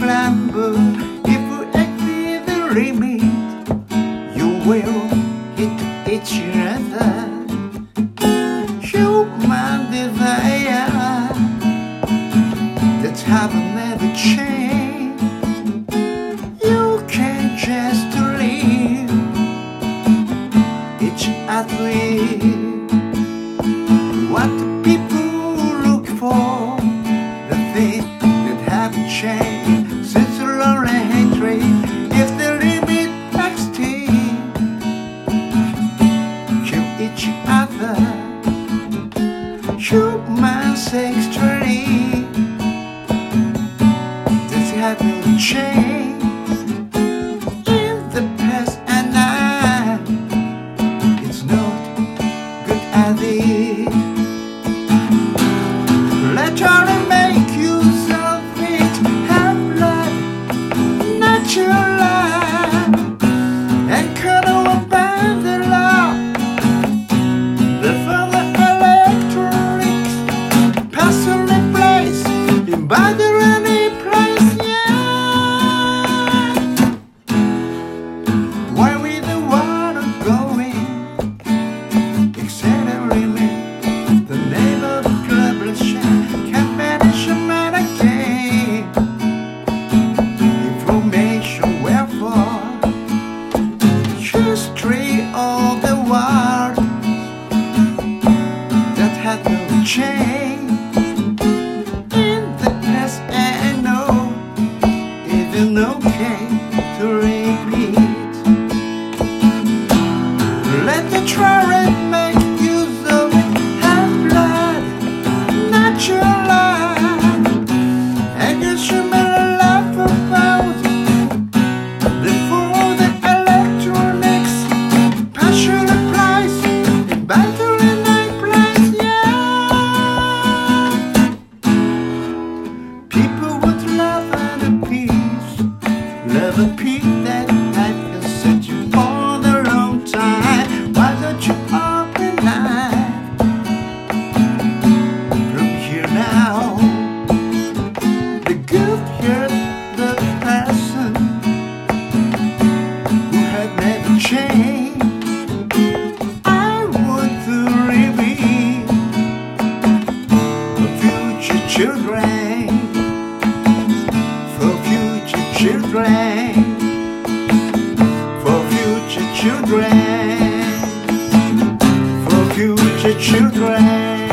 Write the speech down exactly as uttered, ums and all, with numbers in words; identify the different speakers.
Speaker 1: climber. If you exceed the limit, you will hit each other. Human desire, that have never changed. You can't just live each other. What the people look for, the thing that haven't changed since the lonely hatred. If the limit extend, kill each other. Human sexuality, this haven't changed in the past, and now it's not good at it. Let her make use of it, have blood, natural life, and cuddle about the law. The further electronics pass on the place, by the any place, yeah. Where we the water going, accelerate the name of the club, let's share. Can't manage a man again. Information wherefore, history of the world that had no change in the past, and no, even okay to repeat. Let the tyrant make use of it, have blood, natural life, and you should make a laugh about it. Before the electronics, passion applies, in battle in night place, yeah. People with love and a peace, love a peace that life can set you for the long time. Why don't you open life from here now? The good heard the person who had never changed. I want to reveal for future children, for future children, for future children, for future children.